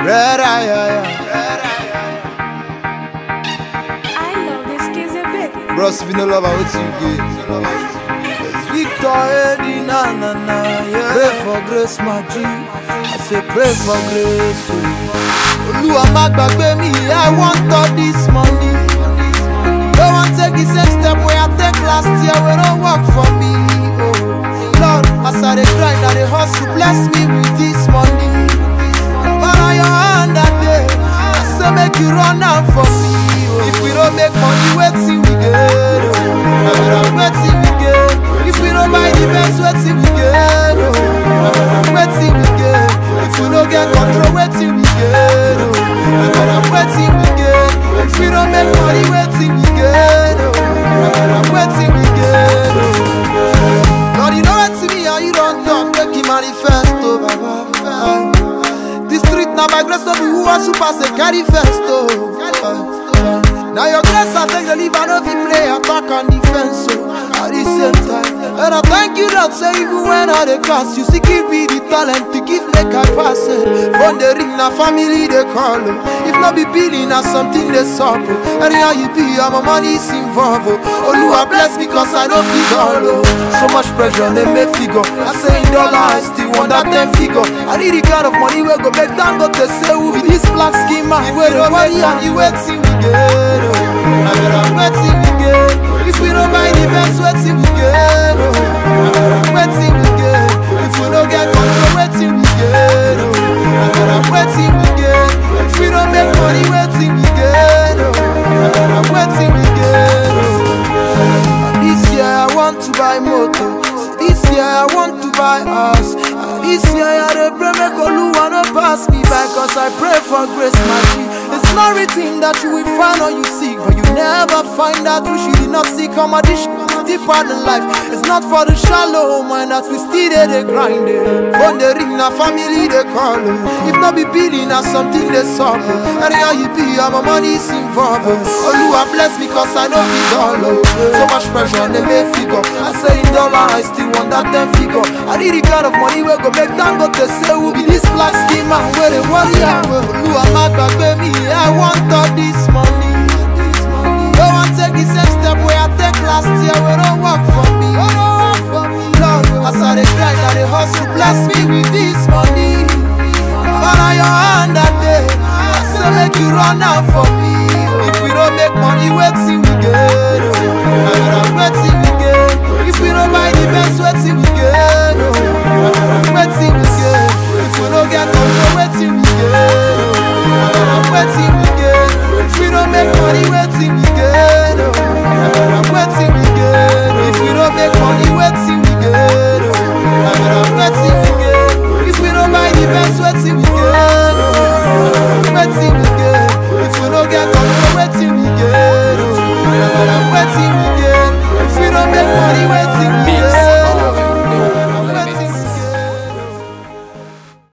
Red eye, I love this kiss a bit. bros, if you no love, I what you get. It's Victor Eddie, na na na, yeah. Pray for grace, my G. I say pray for grace. Oluwa má gbàgbé mi, I want all this money. Don't want take the same step where I take last year, we don't work for me. Oh Lord, as I dey grind, I dey hustle, bless me with this money. But on your hand that day, I say make you run out for me. Oh. If we don't make money, wait till we get. Oh. Wait till we get. If we don't buy the best, wait till we get. Oh. Wait till we get. If we don't get control, wait till we get. Oh. Wait till we get. If we don't make money, wait till we get. Oh. Wait till we get. Oh. Lord, you know what to me, and you don't talk, make you manifesto, Baba. The street now by grace of who are super say carry first, oh. Now your grace I take the leave and of the play attack and defense, oh. At the same time, and I thank you that say even when I dey cast, you see give me the talent to give make I pass it. From the ring na family they call, oh. If not be billing na something they sup, oh. Anyhow you be, my money is involved, oh. Oluwa bless me cause I don't figure, oh. So much pressure they make figure. I say in dollar I still want that 10 figure. I need the kind of money we go make down go to say who be this black skin man. If we don't money and you wait till we get, oh. I better wait till we get. If we don't buy the best, wait till we get, oh. Wait till we get. If we don't get control, wait till we get, oh. I better wait till we get. If we don't make money, wait till we get, oh. I better wait till we get, oh. This year I want to buy motor. This year I want to buy house. This year I dey pray make Oluwa no pass me by, cause I pray for grace, my G. It's not written that you will find or you seek, but you never find out who she did not seek. Come addition deeper than life. It's not for the shallow mind that we still dey grind it. From the ring na family they call, oh. If not be billing na something they sup, oh. Anyhow you be, my money is involved, oh. Oluwa bless me cause I know it all, oh. So much pressure they make figure. I say in dollar I still want that 10 figure. I need the kind of money we go make down go to say who be this black skin man where they worry out. Oluwa má gbàgbé mi, I want all this money. Don't want take the same step where I take last year, we don't work for me. Lord, as I dey grind, I dey hustle, bless me with this money. But on your hand that day, I say make you run out for me. If we don't make money, wait till we get, oh. Wait till we get. If we don't buy the best, wait till we get, oh. Wait till we get. If we don't get control, wait till we get, oh. Wait till we get. If we don't make money, wait till we get, oh. Wait till we get. If we don't make money, wait till we get, oh. Wait till we get. If we don't buy the best, wait till we get, oh. Wait till we get. If we don't get control, wait till we get, oh. Wait till we get. If we don't make money, wait till we get.